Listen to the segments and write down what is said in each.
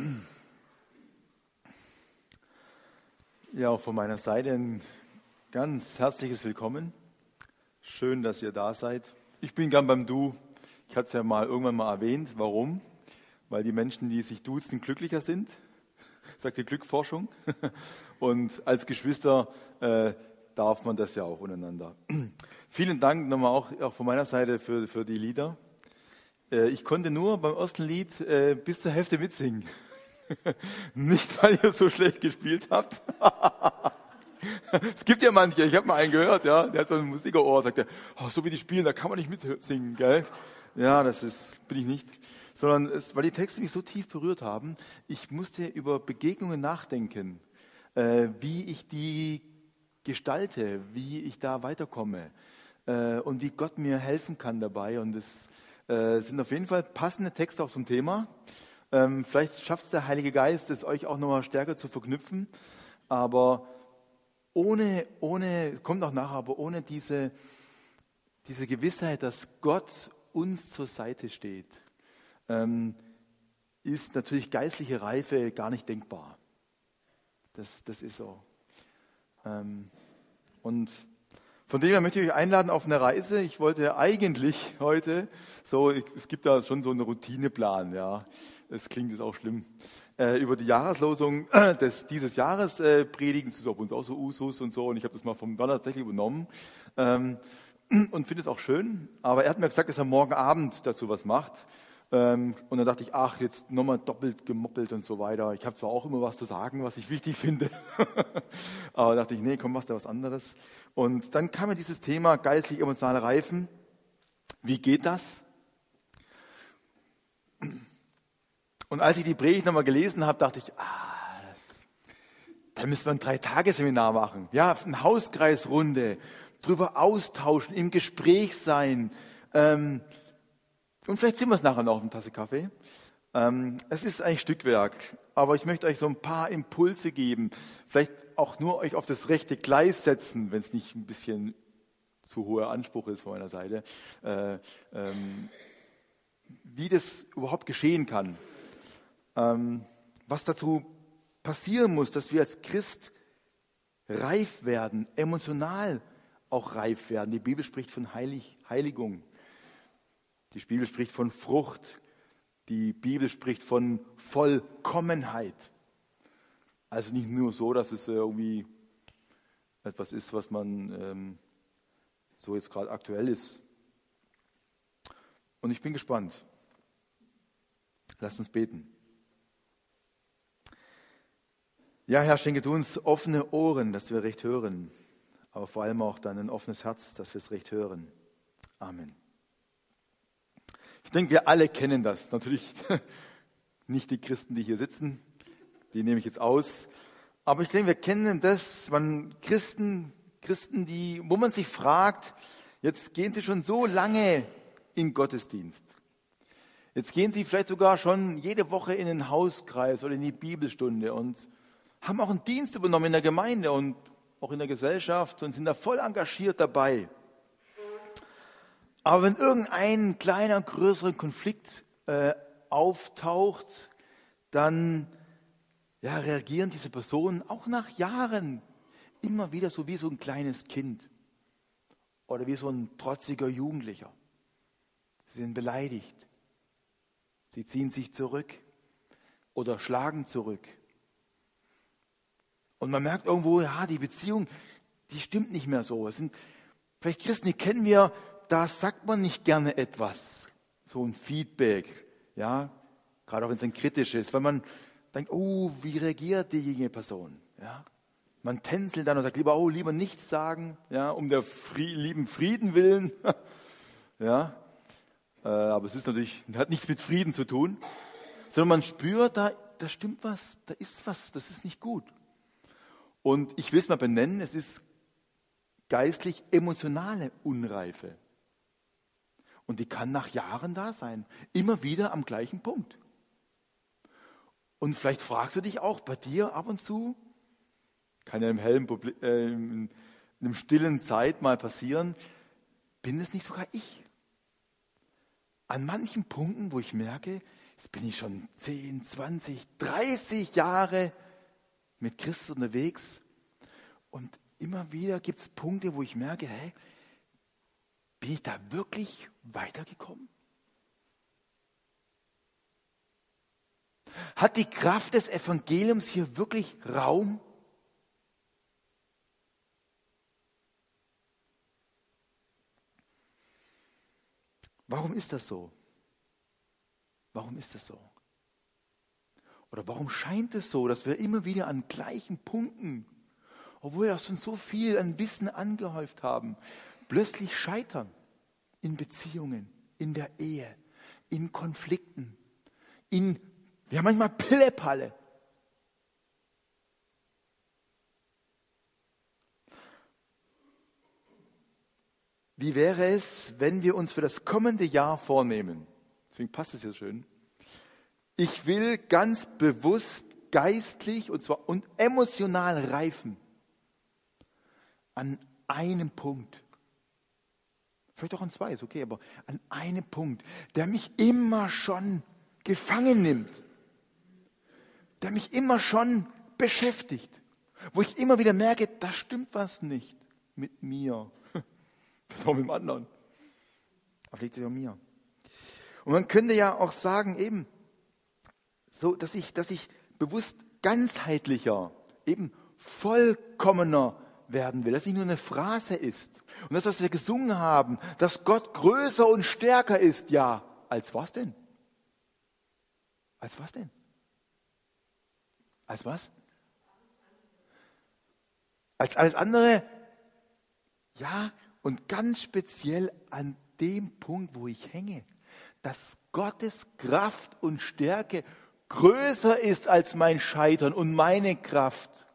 Ja, auch von meiner Seite ein ganz herzliches Willkommen. Schön, dass ihr da seid. Ich bin gern beim Du. Ich hatte es ja irgendwann mal erwähnt. Warum? Weil die Menschen, die sich duzen, glücklicher sind, sagt die Glückforschung. Und als Geschwister darf man das ja auch untereinander. Vielen Dank nochmal auch von meiner Seite für die Lieder. Ich konnte nur beim ersten Lied bis zur Hälfte mitsingen. Nicht, weil ihr so schlecht gespielt habt. Es gibt ja manche, ich habe mal einen gehört, ja, der hat so ein Musikerohr, sagt er, oh, so wie die spielen, da kann man nicht mitsingen, gell? Ja, bin ich nicht. Sondern weil die Texte mich so tief berührt haben, ich musste über Begegnungen nachdenken, wie ich die gestalte, wie ich da weiterkomme und wie Gott mir helfen kann dabei. Und es sind auf jeden Fall passende Texte auch zum Thema. Vielleicht schafft es der Heilige Geist, es euch auch nochmal stärker zu verknüpfen. Aber kommt auch nachher, aber ohne diese Gewissheit, dass Gott uns zur Seite steht, ist natürlich geistliche Reife gar nicht denkbar. Das ist so. Und von dem her möchte ich euch einladen auf eine Reise. Ich wollte eigentlich heute, es gibt da schon so einen Routineplan, ja. Das klingt jetzt auch schlimm. Über die Jahreslosung dieses Jahres predigen, das ist auf uns auch so Usus und so. Und ich habe das mal vom Werner tatsächlich übernommen und finde es auch schön. Aber er hat mir gesagt, dass er morgen Abend dazu was macht. Und dann dachte ich, jetzt nochmal doppelt gemoppelt und so weiter. Ich habe zwar auch immer was zu sagen, was ich wichtig finde. Aber dachte ich, nee, komm, machst du was anderes. Und dann kam mir dieses Thema geistlich-emotionale Reifen. Wie geht das? Und als ich die Predigt nochmal gelesen habe, dachte ich, da müssen wir ein 3-Tage-Seminar machen. Ja, eine Hauskreisrunde, drüber austauschen, im Gespräch sein. Und vielleicht sind wir es nachher noch auf eine Tasse Kaffee. Es ist eigentlich Stückwerk, aber ich möchte euch so ein paar Impulse geben. Vielleicht auch nur euch auf das rechte Gleis setzen, wenn es nicht ein bisschen zu hoher Anspruch ist von meiner Seite. Wie das überhaupt geschehen kann. Was dazu passieren muss, dass wir als Christ reif werden, emotional auch reif werden. Die Bibel spricht von Heiligung. Die Bibel spricht von Frucht. Die Bibel spricht von Vollkommenheit. Also nicht nur so, dass es irgendwie etwas ist, was man so jetzt gerade aktuell ist. Und ich bin gespannt. Lasst uns beten. Ja, Herr, schenke du uns offene Ohren, dass wir recht hören, aber vor allem auch dann ein offenes Herz, dass wir es recht hören. Amen. Ich denke, wir alle kennen das. Natürlich nicht die Christen, die hier sitzen, die nehme ich jetzt aus. Aber ich denke, wir kennen das, Christen, wo man sich fragt, jetzt gehen sie schon so lange in Gottesdienst. Jetzt gehen sie vielleicht sogar schon jede Woche in den Hauskreis oder in die Bibelstunde und haben auch einen Dienst übernommen in der Gemeinde und auch in der Gesellschaft und sind da voll engagiert dabei. Aber wenn irgendein kleiner, größerer Konflikt auftaucht, dann reagieren diese Personen auch nach Jahren immer wieder so wie so ein kleines Kind oder wie so ein trotziger Jugendlicher. Sie sind beleidigt. Sie ziehen sich zurück oder schlagen zurück. Und man merkt irgendwo, die Beziehung, die stimmt nicht mehr so. Es sind vielleicht Christen, die kennen wir, da sagt man nicht gerne etwas. So ein Feedback, ja, gerade auch wenn es dann kritisch ist, weil man denkt, wie reagiert diejenige Person, ja. Man tänzelt dann und sagt lieber nichts sagen, ja, um der lieben Frieden willen, ja. Aber es ist natürlich, hat nichts mit Frieden zu tun, sondern man spürt, da stimmt was, da ist was, das ist nicht gut. Und ich will es mal benennen, es ist geistlich-emotionale Unreife. Und die kann nach Jahren da sein, immer wieder am gleichen Punkt. Und vielleicht fragst du dich auch bei dir ab und zu, kann ja in einem stillen Zeit mal passieren, bin es nicht sogar ich? An manchen Punkten, wo ich merke, Jetzt bin ich schon 10, 20, 30 Jahre mit Christus unterwegs und immer wieder gibt es Punkte, wo ich merke, bin ich da wirklich weitergekommen? Hat die Kraft des Evangeliums hier wirklich Raum? Warum ist das so? Warum ist das so? Oder warum scheint es so, dass wir immer wieder an gleichen Punkten, obwohl wir schon so viel an Wissen angehäuft haben, plötzlich scheitern in Beziehungen, in der Ehe, in Konflikten, wir haben manchmal Pillepalle. Wie wäre es, wenn wir uns für das kommende Jahr vornehmen? Deswegen passt es hier schön. Ich will ganz bewusst geistlich und emotional reifen an einem Punkt. Vielleicht auch an zwei, ist okay, aber an einem Punkt, der mich immer schon gefangen nimmt, der mich immer schon beschäftigt, wo ich immer wieder merke, da stimmt was nicht mit mir, vielleicht auch mit dem anderen, aber liegt es an mir. Und man könnte ja auch sagen, eben so, dass ich bewusst ganzheitlicher, eben vollkommener werden will, dass nicht nur eine Phrase ist. Und das, was wir gesungen haben, dass Gott größer und stärker ist, ja, als was denn? Als was denn? Als was? Als alles andere? Ja, und ganz speziell an dem Punkt, wo ich hänge, dass Gottes Kraft und Stärke größer ist als mein Scheitern und meine Kraft.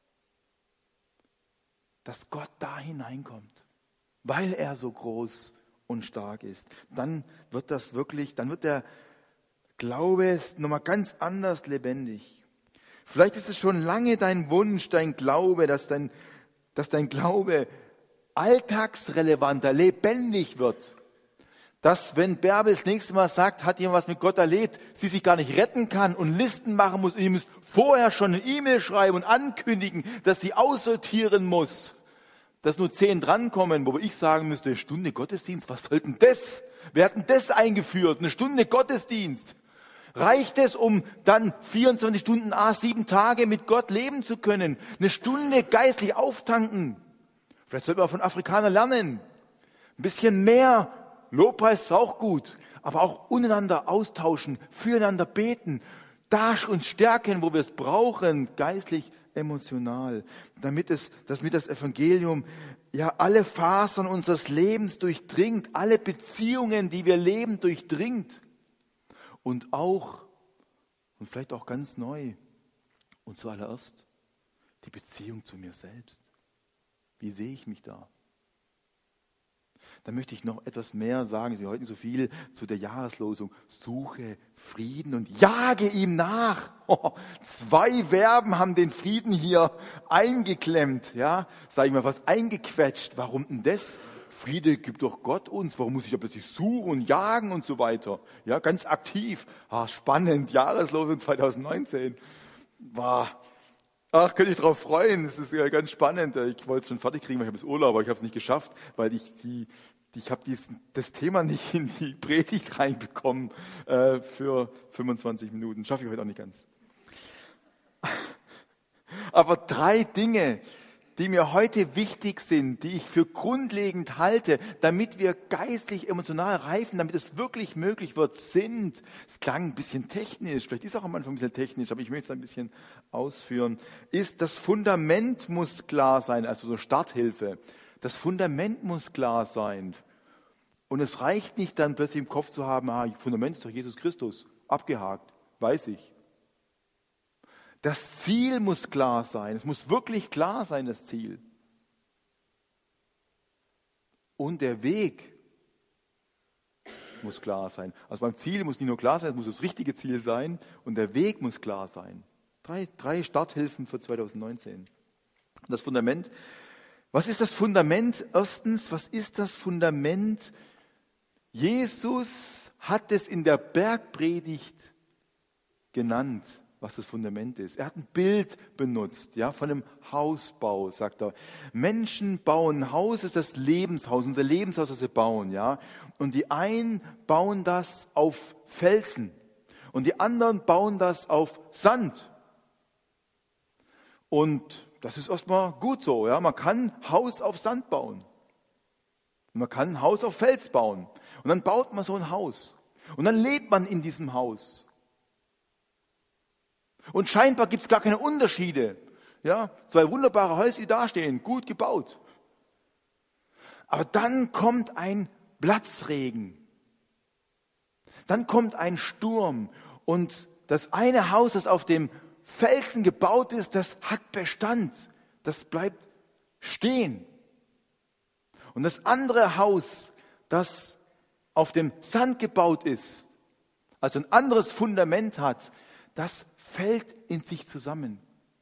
Dass Gott da hineinkommt, weil er so groß und stark ist. Dann wird der Glaube nochmal ganz anders lebendig. Vielleicht ist es schon lange dein Wunsch, dein Glaube, dass dein Glaube alltagsrelevanter, lebendig wird. Dass, wenn Bärbel das nächste Mal sagt, hat jemand was mit Gott erlebt, sie sich gar nicht retten kann und Listen machen muss, ihr müsst vorher schon eine E-Mail schreiben und ankündigen, dass sie aussortieren muss, dass nur 10 drankommen, wo ich sagen müsste, eine Stunde Gottesdienst, was soll denn das? Wer hat denn das eingeführt? Eine Stunde Gottesdienst. Reicht es, um dann 24 Stunden, 7 Tage mit Gott leben zu können? Eine Stunde geistlich auftanken. Vielleicht sollten wir von Afrikanern lernen. Ein bisschen mehr. Lobpreis ist auch gut. Aber auch untereinander austauschen, füreinander beten. Da uns stärken, wo wir es brauchen, geistlich, emotional. Damit das Evangelium ja alle Fasern unseres Lebens durchdringt. Alle Beziehungen, die wir leben, durchdringt. Und vielleicht auch ganz neu und zuallererst die Beziehung zu mir selbst. Wie sehe ich mich da? Da möchte ich noch etwas mehr sagen, es ist heute nicht so viel, zu der Jahreslosung. Suche Frieden und jage ihm nach. 2 Verben haben den Frieden hier eingeklemmt, ja, sage ich mal fast eingequetscht. Warum denn das? Friede gibt doch Gott uns. Warum muss ich aber sich suchen und jagen und so weiter? Ja, ganz aktiv. Spannend. Jahreslosung 2019. Könnte ich drauf freuen. Das ist ja ganz spannend. Ich wollte es schon fertig kriegen, weil ich habe das Urlaub, aber ich habe es nicht geschafft, weil ich habe das Thema nicht in die Predigt reinbekommen für 25 Minuten. Schaffe ich heute auch nicht ganz. Aber 3 Dinge, die mir heute wichtig sind, die ich für grundlegend halte, damit wir geistlich, emotional reifen, damit es wirklich möglich wird, es klang ein bisschen technisch, vielleicht ist es auch am Anfang ein bisschen technisch, aber ich möchte es ein bisschen ausführen, ist, das Fundament muss klar sein, also so Starthilfe. Das Fundament muss klar sein. Und es reicht nicht dann plötzlich im Kopf zu haben, Fundament ist doch Jesus Christus, abgehakt, weiß ich. Das Ziel muss klar sein. Es muss wirklich klar sein, das Ziel. Und der Weg muss klar sein. Also beim Ziel muss nicht nur klar sein, es muss das richtige Ziel sein. Und der Weg muss klar sein. 3 Starthilfen für 2019. Das Fundament. Was ist das Fundament? Erstens, was ist das Fundament? Jesus hat es in der Bergpredigt genannt, was das Fundament ist. Er hat ein Bild benutzt, ja, von einem Hausbau, sagt er. Menschen bauen ein Haus, ist das Lebenshaus, unser Lebenshaus, das wir bauen, ja. Und die einen bauen das auf Felsen und die anderen bauen das auf Sand. Und das ist erstmal gut so, ja. Man kann Haus auf Sand bauen. Und man kann ein Haus auf Fels bauen. Und dann baut man so ein Haus. Und dann lebt man in diesem Haus. Und scheinbar gibt es gar keine Unterschiede. Ja, 2 wunderbare Häuser, die da stehen, gut gebaut. Aber dann kommt ein Platzregen. Dann kommt ein Sturm. Und das eine Haus, das auf dem Felsen gebaut ist, das hat Bestand. Das bleibt stehen. Und das andere Haus, das auf dem Sand gebaut ist, also ein anderes Fundament hat, das fällt in sich zusammen.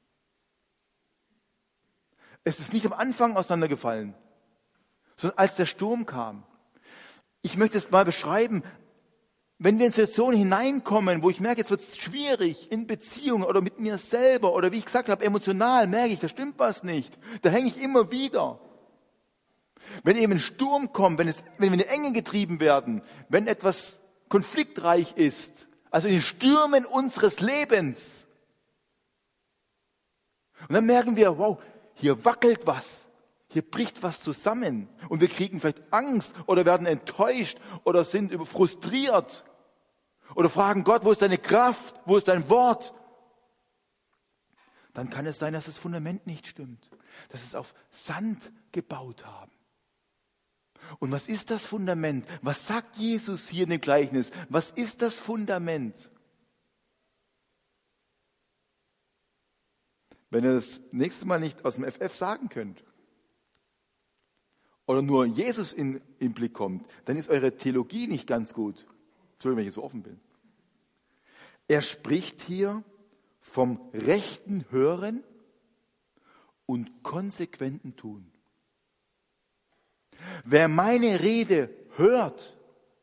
Es ist nicht am Anfang auseinandergefallen, sondern als der Sturm kam. Ich möchte es mal beschreiben, wenn wir in Situationen hineinkommen, wo ich merke, jetzt wird es schwierig in Beziehungen oder mit mir selber oder wie ich gesagt habe, emotional merke ich, da stimmt was nicht. Da hänge ich immer wieder. Wenn eben ein Sturm kommt, wenn wir in die Enge getrieben werden, wenn etwas konfliktreich ist, also in den Stürmen unseres Lebens. Und dann merken wir, wow, hier wackelt was, hier bricht was zusammen. Und wir kriegen vielleicht Angst oder werden enttäuscht oder sind frustriert oder fragen Gott, wo ist deine Kraft, wo ist dein Wort? Dann kann es sein, dass das Fundament nicht stimmt, dass es auf Sand gebaut haben. Und was ist das Fundament? Was sagt Jesus hier in dem Gleichnis? Was ist das Fundament? Wenn ihr das nächste Mal nicht aus dem FF sagen könnt oder nur Jesus in Blick kommt, dann ist eure Theologie nicht ganz gut. Entschuldigung, wenn ich so offen bin. Er spricht hier vom rechten Hören und konsequenten Tun. Wer meine Rede hört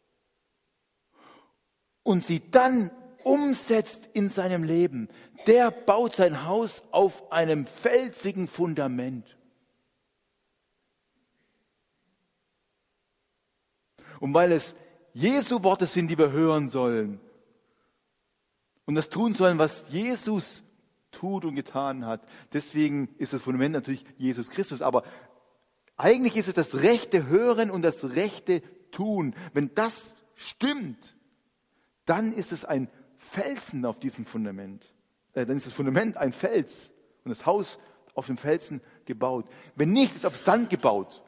und sie dann umsetzt in seinem Leben, der baut sein Haus auf einem felsigen Fundament. Und weil es Jesu Worte sind, die wir hören sollen und das tun sollen, was Jesus tut und getan hat, deswegen ist das Fundament natürlich Jesus Christus. Aber eigentlich ist es das rechte Hören und das rechte Tun. Wenn das stimmt, dann ist es ein Felsen auf diesem Fundament. Dann ist das Fundament ein Fels und das Haus auf dem Felsen gebaut. Wenn nicht, ist es auf Sand gebaut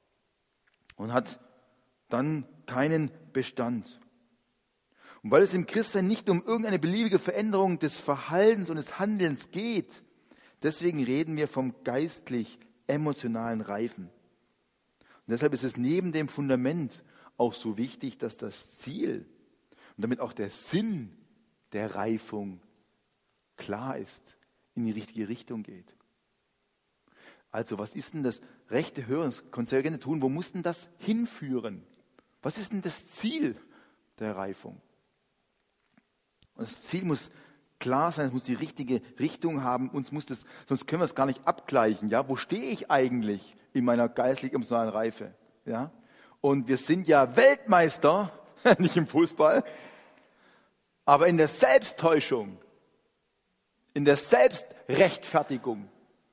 und hat dann keinen Bestand. Und weil es im Christsein nicht um irgendeine beliebige Veränderung des Verhaltens und des Handelns geht, deswegen reden wir vom geistlich-emotionalen Reifen. Und deshalb ist es neben dem Fundament auch so wichtig, dass das Ziel und damit auch der Sinn der Reifung klar ist, in die richtige Richtung geht. Also was ist denn das rechte Hören, das konsequente Tun, wo muss denn das hinführen? Was ist denn das Ziel der Reifung? Und das Ziel muss klar sein, es muss die richtige Richtung haben, sonst können wir es gar nicht abgleichen. Ja? Wo stehe ich eigentlich in meiner geistlich-emotionalen Reife? Ja? Und wir sind ja Weltmeister, nicht im Fußball, aber in der Selbsttäuschung, in der Selbstrechtfertigung.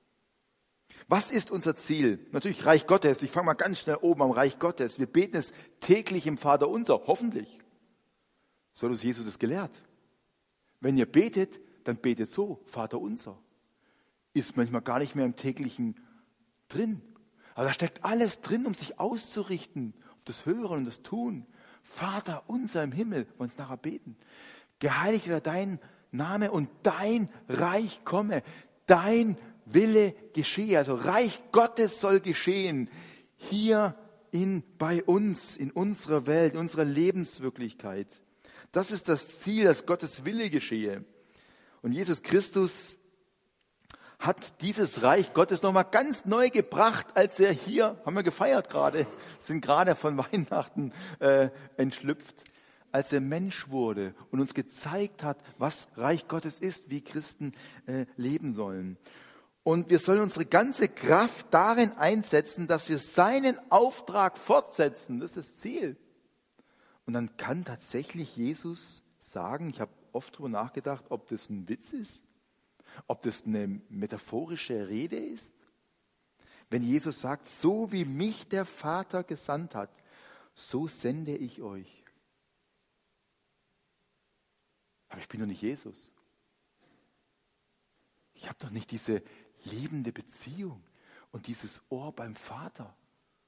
Was ist unser Ziel? Natürlich Reich Gottes. Ich fange mal ganz schnell oben am Reich Gottes. Wir beten es täglich im Vater unser, hoffentlich. So hat uns Jesus es gelehrt. Wenn ihr betet, dann betet so, Vater unser. Ist manchmal gar nicht mehr im täglichen drin. Aber da steckt alles drin, um sich auszurichten auf das Hören und das Tun. Vater unser im Himmel, wollen uns nachher beten. Geheiligt werde dein Name und dein Reich komme. Dein Wille geschehe. Also Reich Gottes soll geschehen. Hier bei uns, in unserer Welt, in unserer Lebenswirklichkeit. Das ist das Ziel, dass Gottes Wille geschehe. Und Jesus Christus hat dieses Reich Gottes nochmal ganz neu gebracht, als er hier, haben wir gefeiert gerade, sind gerade von Weihnachten entschlüpft, als er Mensch wurde und uns gezeigt hat, was Reich Gottes ist, wie Christen leben sollen. Und wir sollen unsere ganze Kraft darin einsetzen, dass wir seinen Auftrag fortsetzen. Das ist das Ziel. Und dann kann tatsächlich Jesus sagen, ich habe oft darüber nachgedacht, ob das ein Witz ist, ob das eine metaphorische Rede ist. Wenn Jesus sagt, so wie mich der Vater gesandt hat, so sende ich euch. Aber ich bin doch nicht Jesus. Ich habe doch nicht diese liebende Beziehung und dieses Ohr beim Vater.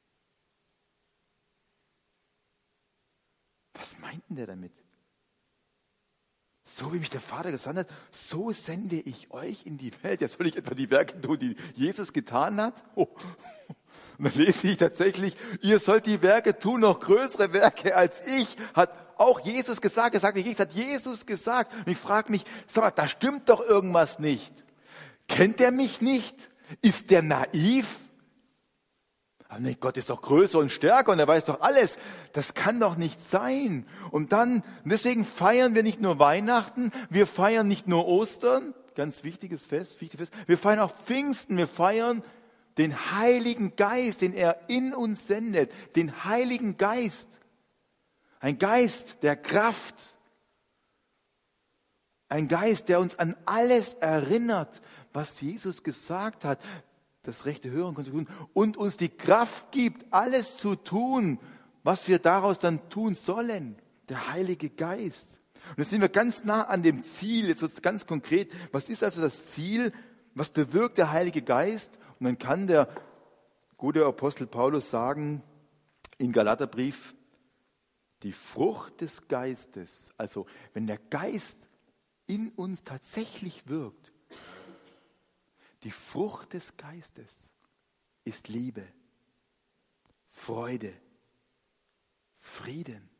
Was meint denn der damit? So wie mich der Vater gesandt hat, so sende ich euch in die Welt. Ja, soll ich etwa die Werke tun, die Jesus getan hat? Oh. Und dann lese ich tatsächlich, ihr sollt die Werke tun, noch größere Werke als ich, hat auch Jesus gesagt. Er sagt nicht ich, hat Jesus gesagt. Und ich frage mich, sag mal, da stimmt doch irgendwas nicht. Kennt er mich nicht? Ist der naiv? Aber nee, Gott ist doch größer und stärker und er weiß doch alles. Das kann doch nicht sein. Und deswegen feiern wir nicht nur Weihnachten, wir feiern nicht nur Ostern, ganz wichtiges Fest, wir feiern auch Pfingsten, wir feiern den Heiligen Geist, den er in uns sendet, den Heiligen Geist. Ein Geist der Kraft, ein Geist, der uns an alles erinnert, was Jesus gesagt hat, das rechte Hören und uns die Kraft gibt, alles zu tun, was wir daraus dann tun sollen. Der Heilige Geist. Und jetzt sind wir ganz nah an dem Ziel, jetzt wird es ganz konkret. Was ist also das Ziel? Was bewirkt der Heilige Geist? Und dann kann der gute Apostel Paulus sagen, im Galaterbrief, die Frucht des Geistes, also wenn der Geist in uns tatsächlich wirkt, die Frucht des Geistes ist Liebe, Freude, Frieden,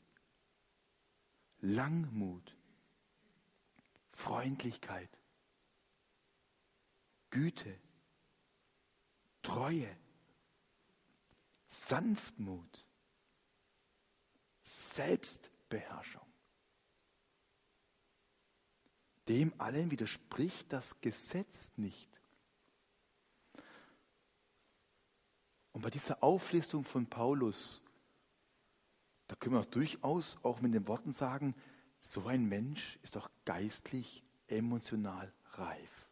Langmut, Freundlichkeit, Güte, Treue, Sanftmut, Selbstbeherrschung. Dem allen widerspricht das Gesetz nicht. Und bei dieser Auflistung von Paulus, da können wir auch durchaus auch mit den Worten sagen, so ein Mensch ist auch geistlich, emotional reif.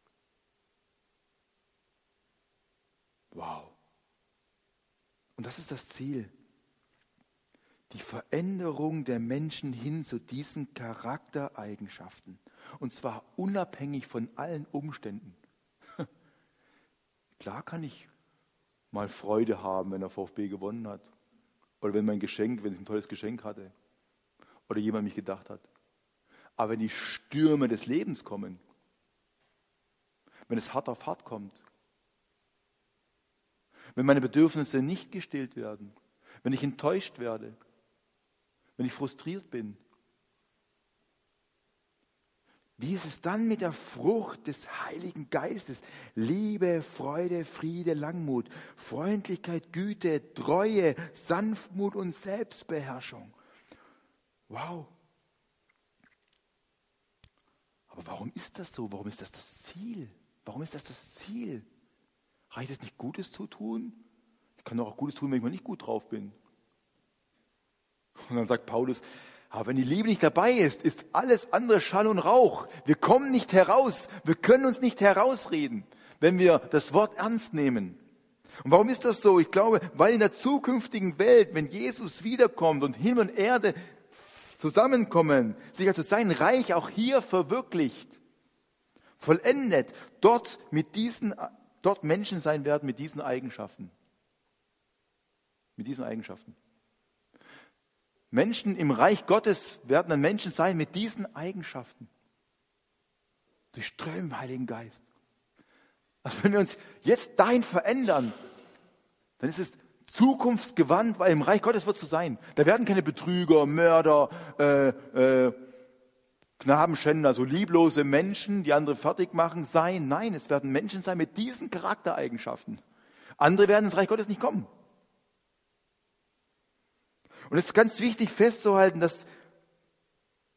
Wow. Und das ist das Ziel. Die Veränderung der Menschen hin zu diesen Charaktereigenschaften. Und zwar unabhängig von allen Umständen. Klar kann ich mal Freude haben, wenn der VfB gewonnen hat. Oder wenn ich ein tolles Geschenk hatte. Oder jemand mich gedacht hat. Aber wenn die Stürme des Lebens kommen, wenn es hart auf hart kommt, wenn meine Bedürfnisse nicht gestillt werden, wenn ich enttäuscht werde, wenn ich frustriert bin, wie ist es dann mit der Frucht des Heiligen Geistes? Liebe, Freude, Friede, Langmut, Freundlichkeit, Güte, Treue, Sanftmut und Selbstbeherrschung. Wow. Aber warum ist das so? Warum ist das das Ziel? Warum ist das das Ziel? Reicht es nicht, Gutes zu tun? Ich kann doch auch Gutes tun, wenn ich mal nicht gut drauf bin. Und dann sagt Paulus, aber wenn die Liebe nicht dabei ist, ist alles andere Schall und Rauch. Wir kommen nicht heraus. Wir können uns nicht herausreden, wenn wir das Wort ernst nehmen. Und warum ist das so? Ich glaube, weil in der zukünftigen Welt, wenn Jesus wiederkommt und Himmel und Erde zusammenkommen, sich also sein Reich auch hier verwirklicht, vollendet, dort Menschen sein werden mit diesen Eigenschaften. Mit diesen Eigenschaften. Menschen im Reich Gottes werden dann Menschen sein mit diesen Eigenschaften. Durchströmen im Heiligen Geist. Also wenn wir uns jetzt dahin verändern, dann ist es zukunftsgewandt, weil im Reich Gottes wird es so sein. Da werden keine Betrüger, Mörder, Knabenschänder, so lieblose Menschen, die andere fertig machen, sein. Nein, es werden Menschen sein mit diesen Charaktereigenschaften. Andere werden ins Reich Gottes nicht kommen. Und es ist ganz wichtig festzuhalten, dass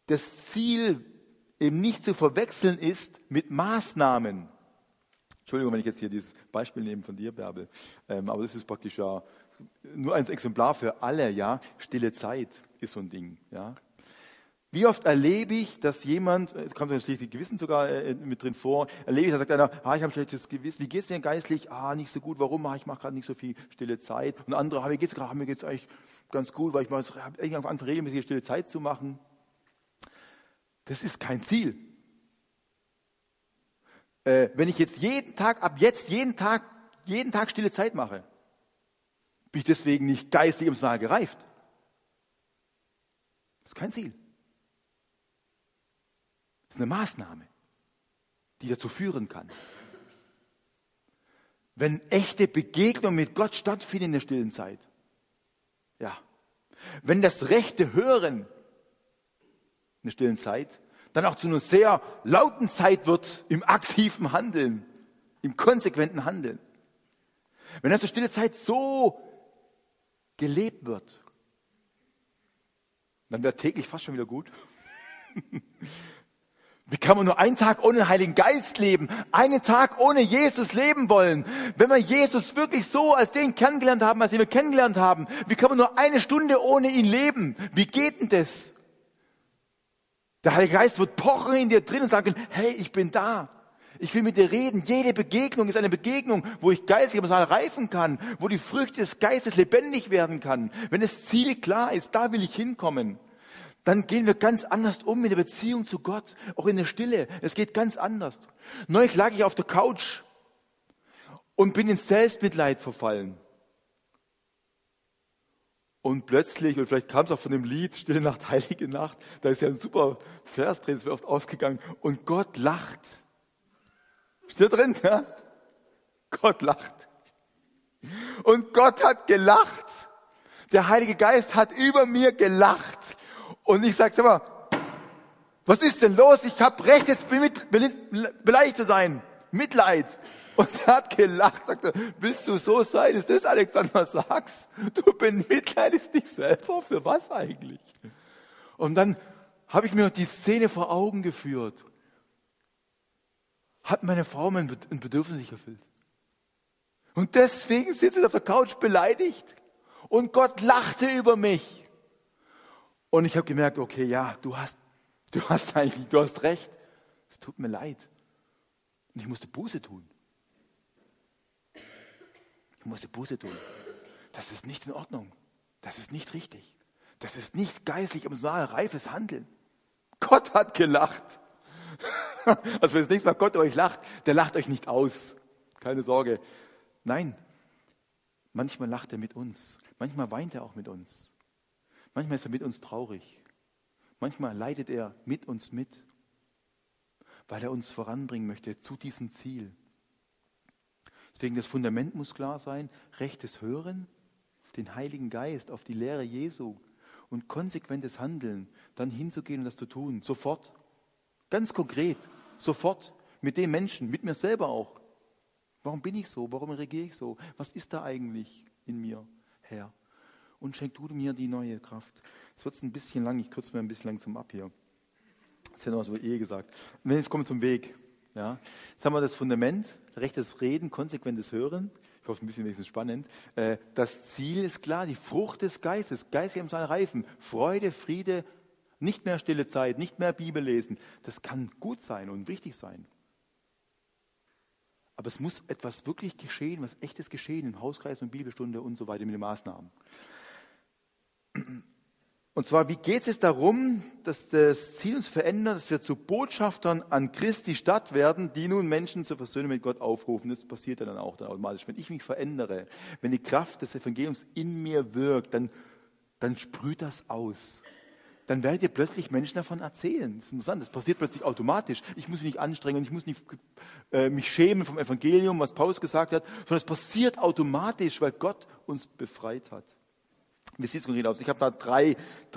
das Ziel eben nicht zu verwechseln ist mit Maßnahmen. Entschuldigung, wenn ich jetzt hier dieses Beispiel nehme von dir, Bärbel, aber das ist praktisch ja nur ein Exemplar für alle, ja. Stille Zeit ist so ein Ding, ja. Wie oft erlebe ich, dass jemand, kommt das schlechte Gewissen sogar mit drin vor, erlebe ich, da sagt einer, ich habe ein schlechtes Gewissen, wie geht's dir denn geistlich? Nicht so gut, warum? Ich mache gerade nicht so viel stille Zeit. Und andere, mir geht's eigentlich ganz gut, weil ich habe angefangen, regelmäßig stille Zeit zu machen. Das ist kein Ziel. Wenn ich jetzt jeden Tag stille Zeit mache, bin ich deswegen nicht geistig emotional gereift. Das ist kein Ziel. Das ist eine Maßnahme, die dazu führen kann. Wenn echte Begegnung mit Gott stattfindet in der stillen Zeit, ja, wenn das rechte Hören in der stillen Zeit dann auch zu einer sehr lauten Zeit wird im aktiven Handeln, im konsequenten Handeln. Wenn das stille Zeit so gelebt wird, dann wäre täglich fast schon wieder gut. Wie kann man nur einen Tag ohne den Heiligen Geist leben, einen Tag ohne Jesus leben wollen? Wenn wir Jesus wirklich so als den kennengelernt haben, als den wir kennengelernt haben, wie kann man nur eine Stunde ohne ihn leben? Wie geht denn das? Der Heilige Geist wird pochen in dir drin und sagen, hey, ich bin da. Ich will mit dir reden. Jede Begegnung ist eine Begegnung, wo ich geistig emotional reifen kann, wo die Früchte des Geistes lebendig werden kann. Wenn das Ziel klar ist, da will ich hinkommen. Dann gehen wir ganz anders um in der Beziehung zu Gott, auch in der Stille. Es geht ganz anders. Neulich lag ich auf der Couch und bin ins Selbstmitleid verfallen. Und plötzlich, und vielleicht kam es auch von dem Lied Stille Nacht, Heilige Nacht, da ist ja ein super Vers drin, es wird oft ausgegangen, und Gott lacht. Steht drin, ja? Gott lacht. Und Gott hat gelacht. Der Heilige Geist hat über mir gelacht. Und ich sagte immer, was ist denn los? Ich habe Recht, jetzt beleidigt zu sein. Mitleid. Und er hat gelacht, sagte, willst du so sein? Ist das, Alexander, sagst? Du bemitleidest dich selber? Für was eigentlich? Und dann habe ich mir die Szene vor Augen geführt. Hat meine Frau ein Bedürfnis nicht erfüllt? Und deswegen sitze ich auf der Couch beleidigt. Und Gott lachte über mich. Und ich habe gemerkt, okay, ja, du hast recht. Es tut mir leid. Und ich musste Buße tun. Das ist nicht in Ordnung. Das ist nicht richtig. Das ist nicht geistlich, emotional reifes Handeln. Gott hat gelacht. Also wenn das nächste Mal Gott euch lacht, der lacht euch nicht aus. Keine Sorge. Nein, manchmal lacht er mit uns. Manchmal weint er auch mit uns. Manchmal ist er mit uns traurig. Manchmal leidet er mit uns mit, weil er uns voranbringen möchte zu diesem Ziel. Deswegen das Fundament muss klar sein, rechtes Hören auf den Heiligen Geist, auf die Lehre Jesu und konsequentes Handeln, dann hinzugehen und das zu tun, sofort, ganz konkret, sofort, mit dem Menschen, mit mir selber auch. Warum bin ich so? Warum reagiere ich so? Was ist da eigentlich in mir, Herr? Und schenk du mir die neue Kraft. Jetzt wird es ein bisschen lang, ich kürze mir ein bisschen langsam ab hier. Das ist ja noch was über Ehe gesagt. Und jetzt kommen wir zum Weg. Ja. Jetzt haben wir das Fundament, rechtes Reden, konsequentes Hören. Ich hoffe, ein bisschen wenigstens spannend. Das Ziel ist klar, die Frucht des Geistes. Geistig emotional reifen. Freude, Friede, nicht mehr stille Zeit, nicht mehr Bibel lesen. Das kann gut sein und wichtig sein. Aber es muss etwas wirklich geschehen, was echtes geschehen im Hauskreis und Bibelstunde und so weiter mit den Maßnahmen. Und zwar, wie geht es darum, dass das Ziel uns verändert, dass wir zu Botschaftern an Christi Stadt werden, die nun Menschen zur Versöhnung mit Gott aufrufen. Das passiert ja dann auch automatisch. Wenn ich mich verändere, wenn die Kraft des Evangeliums in mir wirkt, dann sprüht das aus. Dann werdet ihr plötzlich Menschen davon erzählen. Das ist interessant, das passiert plötzlich automatisch. Ich muss mich nicht anstrengen, ich muss nicht mich schämen vom Evangelium, was Paulus gesagt hat, sondern es passiert automatisch, weil Gott uns befreit hat. Wie sieht es konkret aus? Ich habe da drei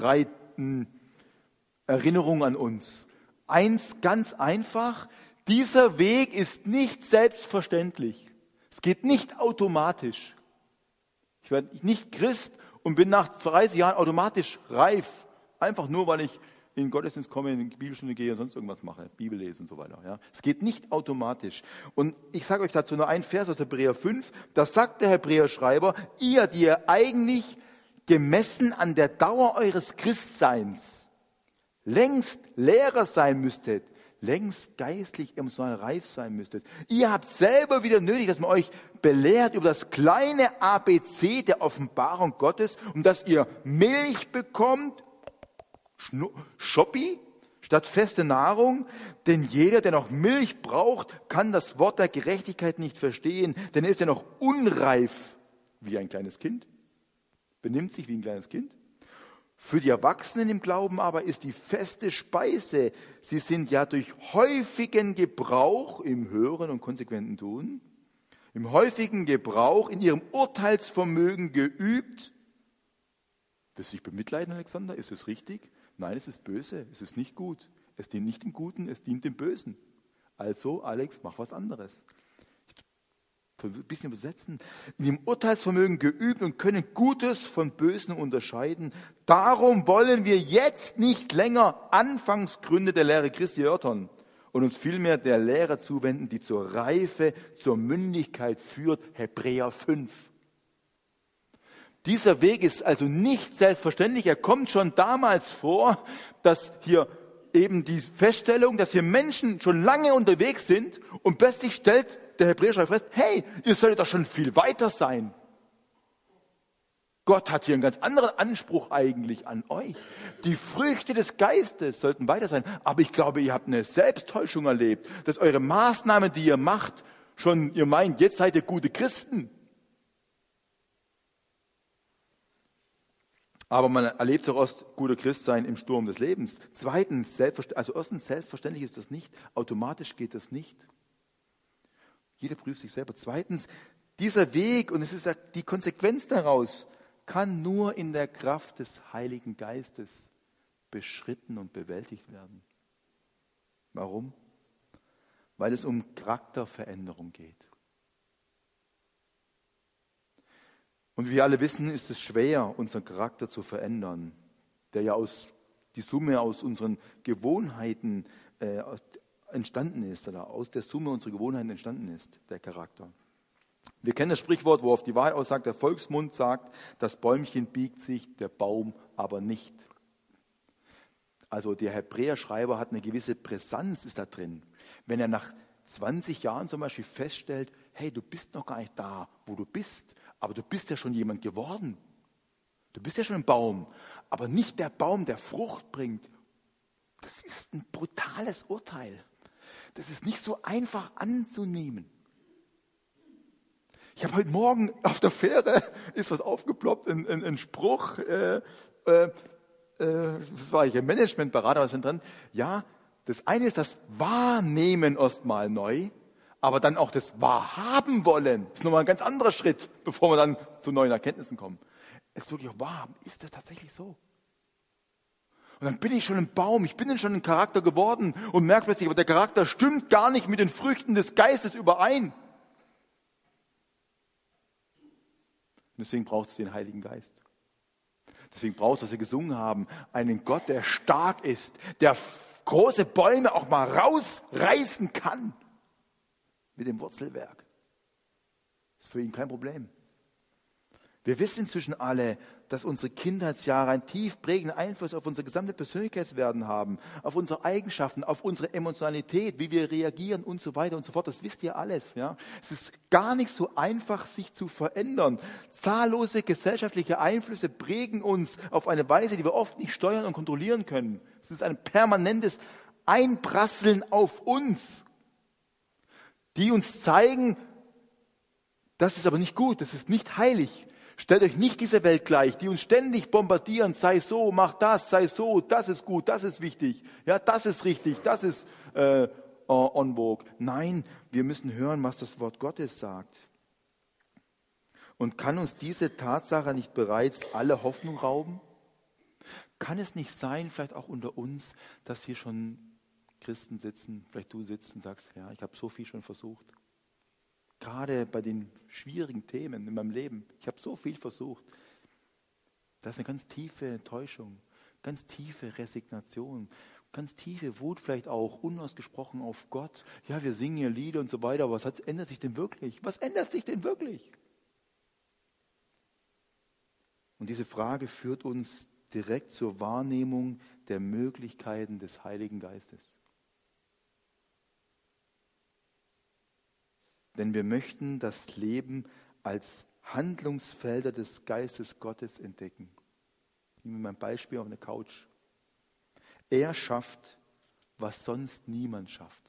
Erinnerungen an uns. Eins, ganz einfach, dieser Weg ist nicht selbstverständlich. Es geht nicht automatisch. Ich werde nicht Christ und bin nach 30 Jahren automatisch reif. Einfach nur, weil ich in den Gottesdienst komme, in die Bibelstunde gehe und sonst irgendwas mache, Bibel lese und so weiter. Ja. Es geht nicht automatisch. Und ich sage euch dazu nur einen Vers aus Hebräer 5, da sagt der Hebräerschreiber, ihr, die ihr eigentlich gemessen an der Dauer eures Christseins längst Lehrer sein müsstet, längst geistlich emotional reif sein müsstet. Ihr habt selber wieder nötig, dass man euch belehrt über das kleine ABC der Offenbarung Gottes und dass ihr Milch bekommt, Schoppi, statt feste Nahrung. Denn jeder, der noch Milch braucht, kann das Wort der Gerechtigkeit nicht verstehen, denn er ist ja noch unreif wie ein kleines Kind, benimmt sich wie ein kleines Kind. Für die Erwachsenen im Glauben aber ist die feste Speise. Sie sind ja durch häufigen Gebrauch im Hören und konsequenten Tun, im häufigen Gebrauch in ihrem Urteilsvermögen geübt. Willst du dich bemitleiden, Alexander? Ist es richtig? Nein, es ist böse, es ist nicht gut. Es dient nicht dem Guten, es dient dem Bösen. Also, Alex, mach was anderes. Ein bisschen übersetzen, in dem Urteilsvermögen geübt und können Gutes von Bösen unterscheiden. Darum wollen wir jetzt nicht länger Anfangsgründe der Lehre Christi erörtern und uns vielmehr der Lehre zuwenden, die zur Reife, zur Mündigkeit führt. Hebräer 5. Dieser Weg ist also nicht selbstverständlich. Er kommt schon damals vor, dass hier eben die Feststellung, dass hier Menschen schon lange unterwegs sind und plötzlich stellt der Hebräerschreiber fest, hey, ihr solltet doch schon viel weiter sein. Gott hat hier einen ganz anderen Anspruch eigentlich an euch. Die Früchte des Geistes sollten weiter sein. Aber ich glaube, ihr habt eine Selbsttäuschung erlebt, dass eure Maßnahmen, die ihr macht, schon, ihr meint, jetzt seid ihr gute Christen. Aber man erlebt auch oft guter Christsein im Sturm des Lebens. Zweitens, selbstverständlich ist das nicht. Automatisch geht das nicht. Jeder prüft sich selber. Zweitens, dieser Weg, und es ist die Konsequenz daraus, kann nur in der Kraft des Heiligen Geistes beschritten und bewältigt werden. Warum? Weil es um Charakterveränderung geht. Und wie wir alle wissen, ist es schwer, unseren Charakter zu verändern, der ja die Summe aus unseren Gewohnheiten entstanden ist, oder aus der Summe unserer Gewohnheiten entstanden ist, der Charakter. Wir kennen das Sprichwort, wo auf die Wahrheit aussagt, der Volksmund sagt, das Bäumchen biegt sich, der Baum aber nicht. Also der Hebräerschreiber hat eine gewisse Brisanz, ist da drin. Wenn er nach 20 Jahren zum Beispiel feststellt, hey, du bist noch gar nicht da, wo du bist, aber du bist ja schon jemand geworden. Du bist ja schon ein Baum, aber nicht der Baum, der Frucht bringt. Das ist ein brutales Urteil. Das ist nicht so einfach anzunehmen. Ich habe heute Morgen auf der Fähre, ist was aufgeploppt, ein Spruch, das war ich im Managementberater, was dran. Ja, das eine ist das Wahrnehmen erstmal neu, aber dann auch das Wahrhaben wollen. Das ist nochmal ein ganz anderer Schritt, bevor wir dann zu neuen Erkenntnissen kommen. Es ist wirklich auch wahrhaben. Ist das tatsächlich so? Und dann bin ich schon ein Baum, ich bin dann schon ein Charakter geworden und merke plötzlich, aber der Charakter stimmt gar nicht mit den Früchten des Geistes überein. Und deswegen braucht es den Heiligen Geist. Deswegen braucht es, was wir gesungen haben, einen Gott, der stark ist, der große Bäume auch mal rausreißen kann mit dem Wurzelwerk. Das ist für ihn kein Problem. Wir wissen inzwischen alle, dass unsere Kindheitsjahre einen tief prägenden Einfluss auf unser gesamtes Persönlichkeitswerden haben, auf unsere Eigenschaften, auf unsere Emotionalität, wie wir reagieren und so weiter und so fort. Das wisst ihr alles. Ja? Es ist gar nicht so einfach, sich zu verändern. Zahllose gesellschaftliche Einflüsse prägen uns auf eine Weise, die wir oft nicht steuern und kontrollieren können. Es ist ein permanentes Einprasseln auf uns, die uns zeigen, das ist aber nicht gut, das ist nicht heilig. Stellt euch nicht dieser Welt gleich, die uns ständig bombardieren, sei so, mach das, sei so, das ist gut, das ist wichtig, ja, das ist richtig, das ist en vogue. Nein, wir müssen hören, was das Wort Gottes sagt. Und kann uns diese Tatsache nicht bereits alle Hoffnung rauben? Kann es nicht sein, vielleicht auch unter uns, dass hier schon Christen sitzen, vielleicht du sitzt und sagst, ja, ich habe so viel schon versucht. Gerade bei den schwierigen Themen in meinem Leben. Ich habe so viel versucht. Das ist eine ganz tiefe Enttäuschung. ganz tiefe Resignation, ganz tiefe Wut vielleicht auch, unausgesprochen auf Gott. Ja, wir singen ja Lieder und so weiter, aber was ändert sich denn wirklich? Was ändert sich denn wirklich? Und diese Frage führt uns direkt zur Wahrnehmung der Möglichkeiten des Heiligen Geistes. Denn wir möchten das Leben als Handlungsfelder des Geistes Gottes entdecken. Nehmen wir mal ein Beispiel auf einer Couch. Er schafft, was sonst niemand schafft.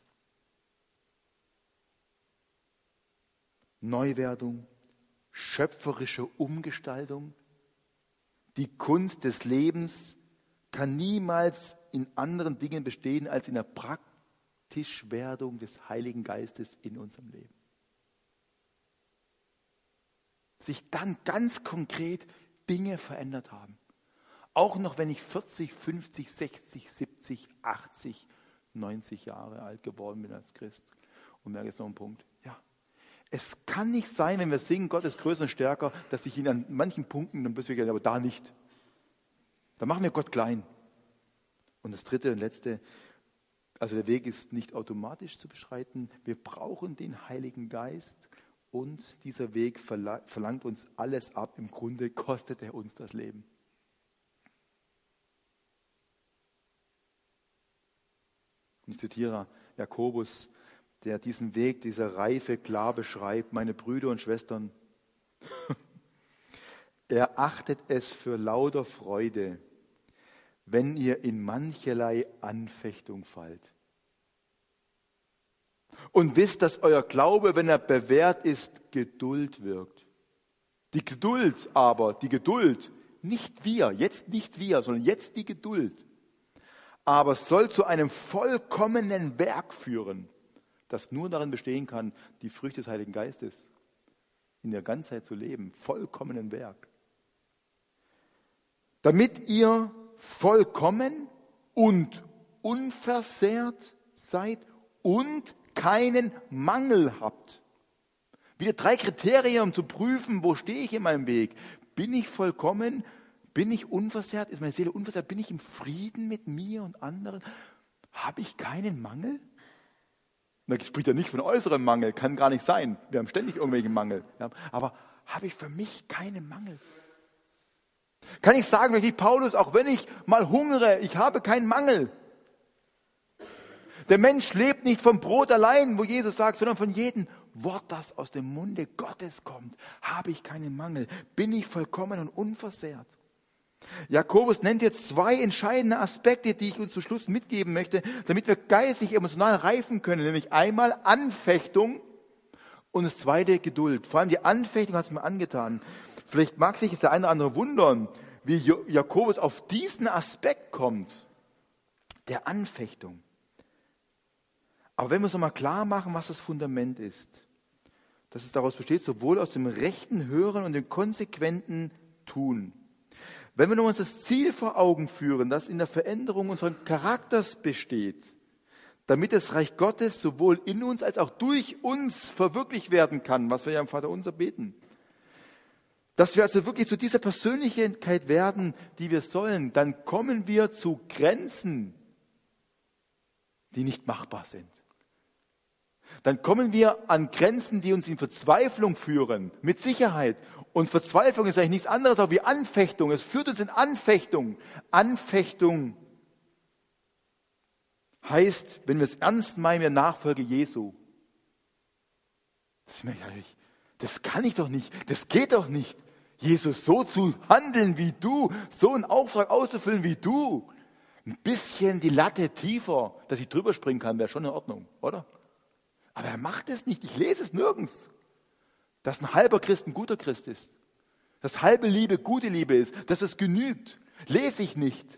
Neuwerdung, schöpferische Umgestaltung, die Kunst des Lebens kann niemals in anderen Dingen bestehen als in der Praktischwerdung des Heiligen Geistes in unserem Leben. Sich dann ganz konkret Dinge verändert haben. Auch noch wenn ich 40, 50, 60, 70, 80, 90 Jahre alt geworden bin als Christ. Und merke jetzt noch einen Punkt. Ja, es kann nicht sein, wenn wir singen, Gott ist größer und stärker, dass ich ihn an manchen Punkten dann plötzlich, aber da nicht. Da machen wir Gott klein. Und das dritte und letzte, also der Weg ist nicht automatisch zu beschreiten. Wir brauchen den Heiligen Geist und dieser Weg verlangt uns alles ab. Im Grunde kostet er uns das Leben. Ich zitiere Jakobus, der diesen Weg, diese Reife klar beschreibt. Meine Brüder und Schwestern, er achtet es für lauter Freude, wenn ihr in mancherlei Anfechtung fallt. Und wisst, dass euer Glaube, wenn er bewährt ist, Geduld wirkt. Die Geduld, nicht wir, jetzt nicht wir, sondern jetzt die Geduld, aber soll zu einem vollkommenen Werk führen, das nur darin bestehen kann, die Früchte des Heiligen Geistes in der Ganzheit zu leben, vollkommenen Werk. Damit ihr vollkommen und unversehrt seid und keinen Mangel habt. Wieder 3 Kriterien, um zu prüfen, wo stehe ich in meinem Weg. Bin ich vollkommen? Bin ich unversehrt? Ist meine Seele unversehrt? Bin ich im Frieden mit mir und anderen? Habe ich keinen Mangel? Man spricht ja nicht von äußerem Mangel, kann gar nicht sein. Wir haben ständig irgendwelchen Mangel. Ja, aber habe ich für mich keinen Mangel? Kann ich sagen, wie Paulus, auch wenn ich mal hungere, ich habe keinen Mangel. Der Mensch lebt nicht vom Brot allein, wo Jesus sagt, sondern von jedem Wort, das aus dem Munde Gottes kommt, habe ich keinen Mangel. Bin ich vollkommen und unversehrt. Jakobus nennt jetzt 2 entscheidende Aspekte, die ich uns zum Schluss mitgeben möchte, damit wir geistig, emotional reifen können. Nämlich einmal Anfechtung und das zweite Geduld. Vor allem die Anfechtung hat es mir angetan. Vielleicht mag sich jetzt der eine oder andere wundern, wie Jakobus auf diesen Aspekt kommt, der Anfechtung. Aber wenn wir uns nochmal klar machen, was das Fundament ist, dass es daraus besteht, sowohl aus dem rechten Hören und dem konsequenten Tun. Wenn wir uns das Ziel vor Augen führen, das in der Veränderung unseres Charakters besteht, damit das Reich Gottes sowohl in uns als auch durch uns verwirklicht werden kann, was wir ja im Vaterunser beten. Dass wir also wirklich zu dieser Persönlichkeit werden, die wir sollen, dann kommen wir zu Grenzen, die nicht machbar sind. Dann kommen wir an Grenzen, die uns in Verzweiflung führen, mit Sicherheit. Und Verzweiflung ist eigentlich nichts anderes als wie Anfechtung. Es führt uns in Anfechtung. Anfechtung heißt, wenn wir es ernst meinen, wir Nachfolge Jesu. Das kann ich doch nicht, das geht doch nicht. Jesus, so zu handeln wie du, so einen Auftrag auszufüllen wie du. Ein bisschen die Latte tiefer, dass ich drüber springen kann, wäre schon in Ordnung, oder? Aber er macht es nicht, ich lese es nirgends. Dass ein halber Christ ein guter Christ ist. Dass halbe Liebe gute Liebe ist. Dass es genügt. Lese ich nicht.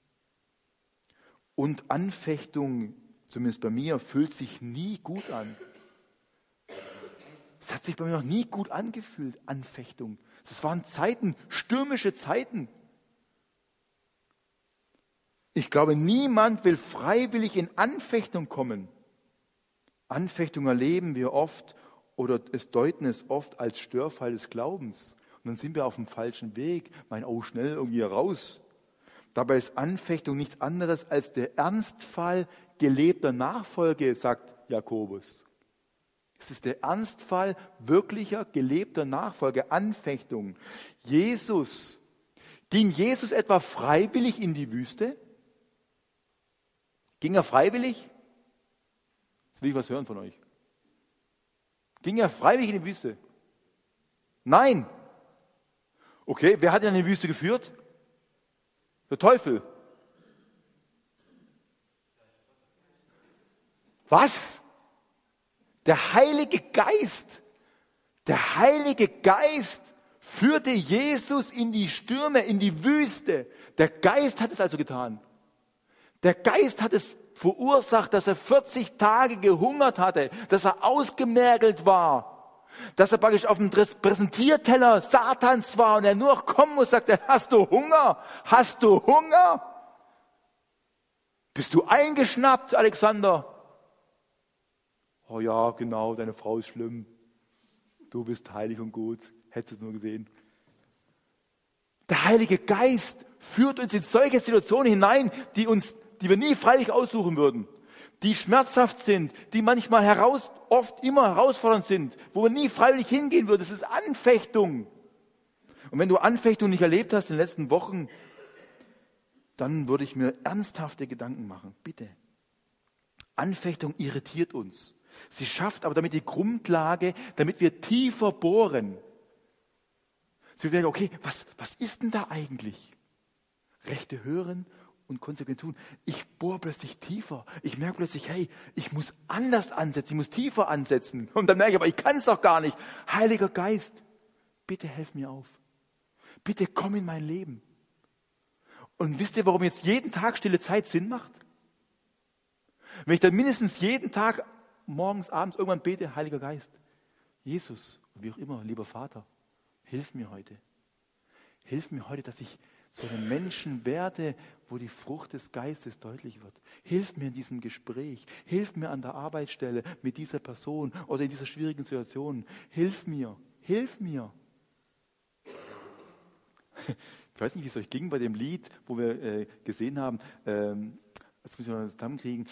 Und Anfechtung, zumindest bei mir, fühlt sich nie gut an. Es hat sich bei mir noch nie gut angefühlt, Anfechtung. Das waren Zeiten, stürmische Zeiten. Ich glaube, niemand will freiwillig in Anfechtung kommen. Anfechtung erleben wir oft oder deuten es oft als Störfall des Glaubens. Und dann sind wir auf dem falschen Weg. Schnell irgendwie raus. Dabei ist Anfechtung nichts anderes als der Ernstfall gelebter Nachfolge, sagt Jakobus. Es ist der Ernstfall wirklicher gelebter Nachfolge, Anfechtung. Ging Jesus etwa freiwillig in die Wüste? Ging er freiwillig? Jetzt will ich was hören von euch. Ging er freiwillig in die Wüste? Nein. Okay, wer hat ihn in die Wüste geführt? Der Teufel. Was? Der Heilige Geist. Der Heilige Geist führte Jesus in die Stürme, in die Wüste. Der Geist hat es also getan. Der Geist hat es verursacht, dass er 40 Tage gehungert hatte, dass er ausgemergelt war, dass er praktisch auf dem Präsentierteller Satans war und er nur noch kommen muss, sagt er, hast du Hunger? Hast du Hunger? Bist du eingeschnappt, Alexander? Oh ja, genau, deine Frau ist schlimm. Du bist heilig und gut. Hättest du es nur gesehen. Der Heilige Geist führt uns in solche Situationen hinein, die wir nie freiwillig aussuchen würden, die schmerzhaft sind, die manchmal oft immer herausfordernd sind, wo wir nie freiwillig hingehen würden. Das ist Anfechtung. Und wenn du Anfechtung nicht erlebt hast in den letzten Wochen, dann würde ich mir ernsthafte Gedanken machen. Bitte. Anfechtung irritiert uns. Sie schafft aber damit die Grundlage, damit wir tiefer bohren. Sie werden, okay, was ist denn da eigentlich? Rechte hören und konsequent tun. Ich bohre plötzlich tiefer. Ich merke plötzlich, hey, ich muss anders ansetzen, ich muss tiefer ansetzen. Und dann merke ich, aber ich kann es doch gar nicht. Heiliger Geist, bitte helf mir auf. Bitte komm in mein Leben. Und wisst ihr, warum jetzt jeden Tag stille Zeit Sinn macht? Wenn ich dann mindestens jeden Tag morgens, abends irgendwann bete, Heiliger Geist, Jesus, wie auch immer, lieber Vater, hilf mir heute. Hilf mir heute, dass ich so ein Menschen werde, wo die Frucht des Geistes deutlich wird. Hilf mir in diesem Gespräch. Hilf mir an der Arbeitsstelle mit dieser Person oder in dieser schwierigen Situation. Hilf mir. Hilf mir. Ich weiß nicht, wie es euch ging bei dem Lied, wo wir gesehen haben, das müssen wir mal zusammenkriegen,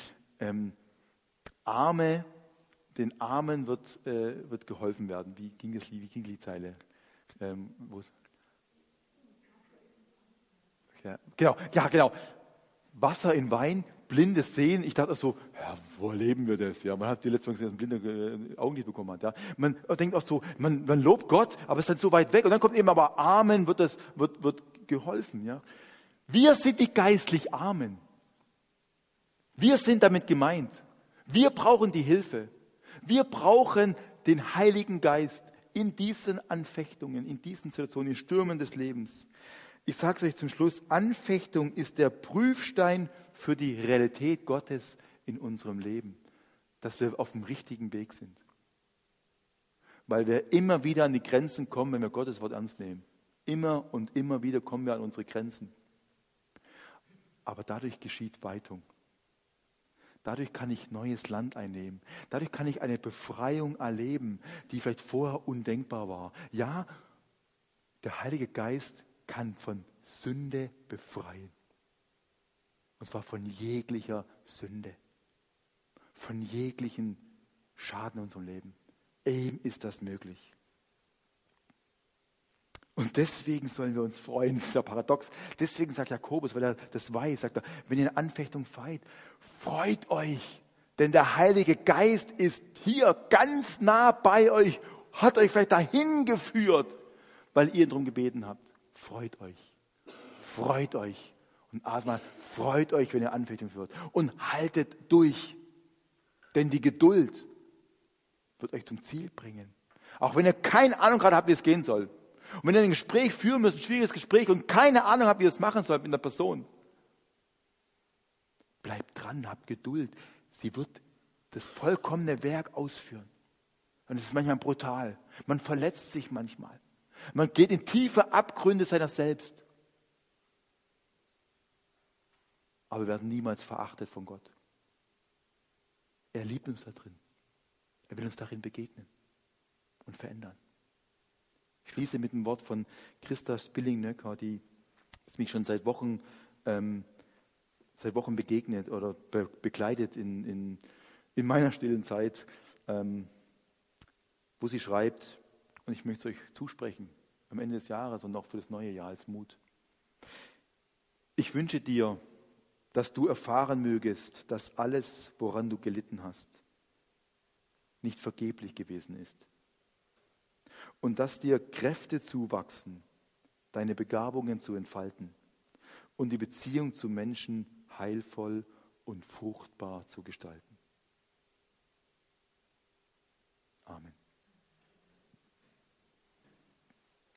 den Armen wird geholfen werden. Wie ging das Lied, wie ging die Liedzeile? Genau. Wasser in Wein, blindes Sehen. Ich dachte auch so, ja, wo erleben wir das? Ja, man hat die letzte Mal gesehen, dass ein Blinder Augenlicht bekommen hat. Ja. Man denkt auch so, man lobt Gott, aber es ist dann so weit weg. Und dann kommt eben aber Armen, wird geholfen. Ja. Wir sind die geistlich Armen. Wir sind damit gemeint. Wir brauchen die Hilfe. Wir brauchen den Heiligen Geist in diesen Anfechtungen, in diesen Situationen, in Stürmen des Lebens. Ich sage es euch zum Schluss, Anfechtung ist der Prüfstein für die Realität Gottes in unserem Leben, dass wir auf dem richtigen Weg sind. Weil wir immer wieder an die Grenzen kommen, wenn wir Gottes Wort ernst nehmen. Immer und immer wieder kommen wir an unsere Grenzen. Aber dadurch geschieht Weitung. Dadurch kann ich neues Land einnehmen. Dadurch kann ich eine Befreiung erleben, die vielleicht vorher undenkbar war. Ja, der Heilige Geist kann von Sünde befreien. Und zwar von jeglicher Sünde. Von jeglichen Schaden in unserem Leben. Ihm ist das möglich. Und deswegen sollen wir uns freuen. Das ist ja paradox. Deswegen sagt Jakobus, weil er das weiß, sagt er, wenn ihr in Anfechtung feiert, freut euch. Denn der Heilige Geist ist hier ganz nah bei euch, hat euch vielleicht dahin geführt, weil ihr ihn darum gebeten habt. Freut euch. Freut euch. Und erstmal freut euch, wenn ihr Anfechtung führt. Und haltet durch. Denn die Geduld wird euch zum Ziel bringen. Auch wenn ihr keine Ahnung gerade habt, wie es gehen soll. Und wenn ihr ein Gespräch führen müsst, ein schwieriges Gespräch und keine Ahnung habt, wie ihr es machen sollt mit einer Person. Bleibt dran, habt Geduld. Sie wird das vollkommene Werk ausführen. Und es ist manchmal brutal. Man verletzt sich manchmal. Man geht in tiefe Abgründe seiner selbst. Aber wir werden niemals verachtet von Gott. Er liebt uns da drin. Er will uns darin begegnen und verändern. Ich schließe mit dem Wort von Christa Spilling-Nöcker, die mich schon seit Wochen seit Wochen begegnet oder begleitet in meiner stillen Zeit, wo sie schreibt, und ich möchte es euch zusprechen, am Ende des Jahres und auch für das neue Jahr als Mut. Ich wünsche dir, dass du erfahren mögest, dass alles, woran du gelitten hast, nicht vergeblich gewesen ist. Und dass dir Kräfte zuwachsen, deine Begabungen zu entfalten und die Beziehung zu Menschen heilvoll und fruchtbar zu gestalten.